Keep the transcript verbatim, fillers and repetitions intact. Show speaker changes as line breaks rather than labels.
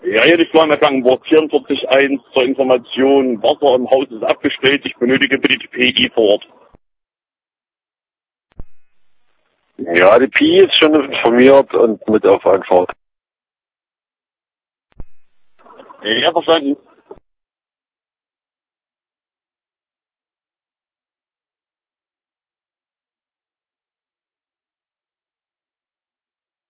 Ja, hier die Flamerkrankenburg vierundvierzig eins zur Information. Wasser im Haus ist abgestellt. Ich benötige bitte die P I vor Ort.
Ja, die P I ist schon informiert und mit auf Anfahrt.
Ja, verstanden.